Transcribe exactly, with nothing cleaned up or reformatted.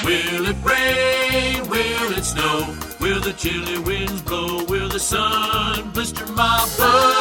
Will it rain? Will it snow? Will the chilly winds blow? Will the sun blister my butt?